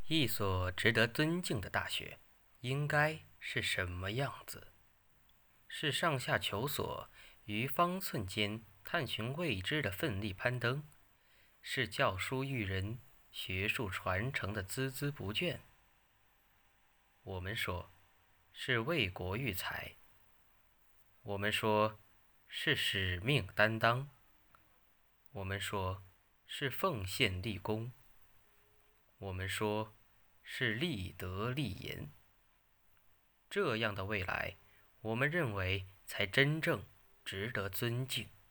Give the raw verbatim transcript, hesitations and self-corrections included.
一所值得尊敬的大学，应该是什么样子？是上下求索于方寸间探寻未知的奋力攀登，是教书育人、学术传承的孜孜不倦。我们说，是为国育才；我们说，是使命担当；我们说，是奉献立功；我们说，是立德立言。这样的未来，我们认为才真正值得尊敬。